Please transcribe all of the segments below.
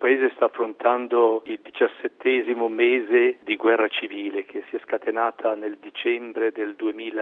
paese sta affrontando il 17° mese di guerra civile che si è scatenata nel dicembre del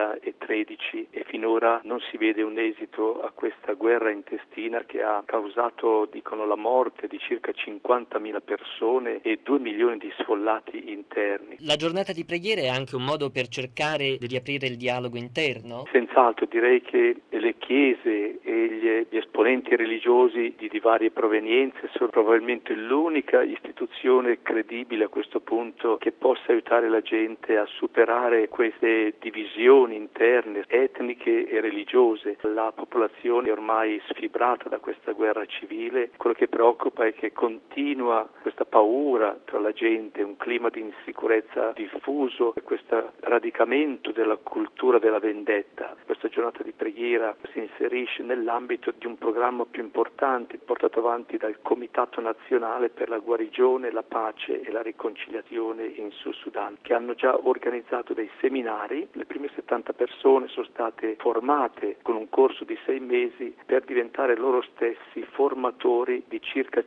2013 e finora non si vede un esito a questa guerra intestina che ha causato, dicono, la morte di circa 50.000 persone e 2 milioni di sfollati interni. La giornata di preghiera è anche un modo per cercare di riaprire il dialogo interno? Senz'altro, direi che le chiese e gli esponenti religiosi di varie provenienze sono probabilmente l'unica istituzione credibile a questo punto che possa aiutare la gente a superare queste divisioni interne, etniche e religiose. La popolazione è ormai sfibrata da questa guerra civile. Quello che preoccupa è che continua questa paura tra la gente, un clima di insicurezza diffuso e questo radicamento della cultura della vendetta. Questa giornata di preghiera si inserisce nell'ambito di un programma più importante portato avanti dal Comitato Nazionale per la Guarigione, la Pace e la Riconciliazione in Sud Sudan, che hanno già organizzato dei seminari. Le prime 70 persone sono state formate con un corso di 6 mesi per diventare loro stessi formatori di circa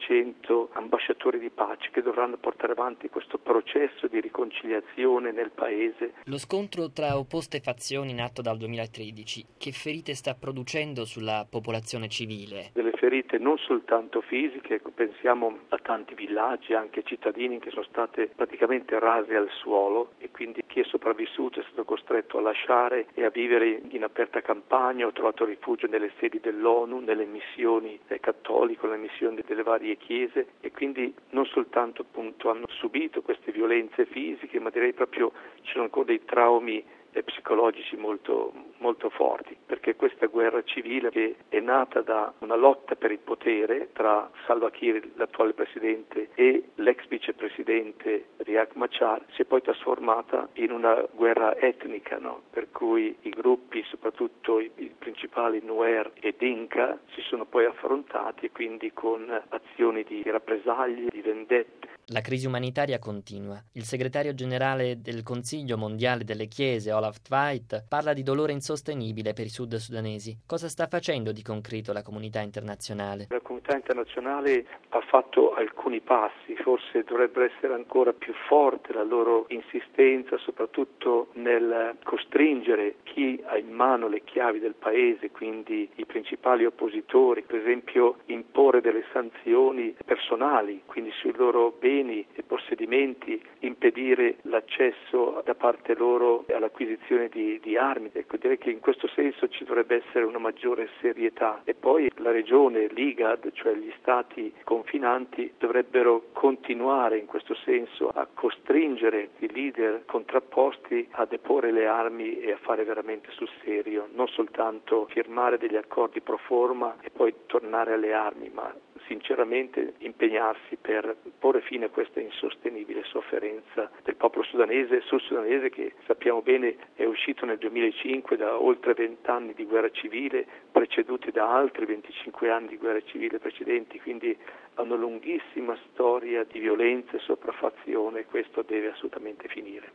500 ambasciatori di pace che dovranno portare avanti questo processo di riconciliazione nel paese. Lo scontro tra opposte fazioni in atto dal 2013, che ferite sta producendo sulla popolazione civile? Delle ferite non soltanto fisiche, pensiamo a tanti villaggi, anche cittadini che sono state praticamente rasi al suolo e quindi chi è sopravvissuto è stato costretto a lasciare e a vivere in aperta campagna, ho trovato rifugio nelle sedi dell'ONU, nelle missioni cattoliche, nelle missioni delle varie chiese e quindi non soltanto appunto hanno subito queste violenze fisiche, ma direi proprio ci sono ancora dei traumi psicologici molto forti, perché questa guerra civile che è nata da una lotta per il potere tra Salva Kiir, l'attuale presidente, e l'ex vicepresidente Riek Machar si è poi trasformata in una guerra etnica, no? Per cui i gruppi, soprattutto i principali Nuer e Dinka, si sono poi affrontati e quindi con azioni di rappresaglie, di vendette. La crisi umanitaria continua. Il segretario generale del Consiglio mondiale delle Chiese, Olaf Tveit, parla di dolore insostenibile per i sud sudanesi. Cosa sta facendo di concreto la comunità internazionale? La comunità internazionale ha fatto alcuni passi, forse dovrebbe essere ancora più forte la loro insistenza, soprattutto nel costringere chi ha in mano le chiavi del paese, quindi i principali oppositori, per esempio imporre delle sanzioni personali, quindi sui loro beni e possedimenti, impedire l'accesso da parte loro all'acquisizione di armi. Ecco, direi che in questo senso ci dovrebbe essere una maggiore serietà e poi la regione, l'IGAD, cioè gli stati confinanti, dovrebbero continuare in questo senso a costringere i leader contrapposti a deporre le armi e a fare veramente sul serio, non soltanto firmare degli accordi pro forma e poi tornare alle armi, ma sinceramente impegnarsi per porre fine a questa insostenibile sofferenza del popolo sudanese, sud-sudanese, che sappiamo bene è uscito nel 2005 da oltre 20 anni di guerra civile, preceduti da altri 25 anni di guerra civile precedenti, quindi ha una lunghissima storia di violenza e sopraffazione e questo deve assolutamente finire.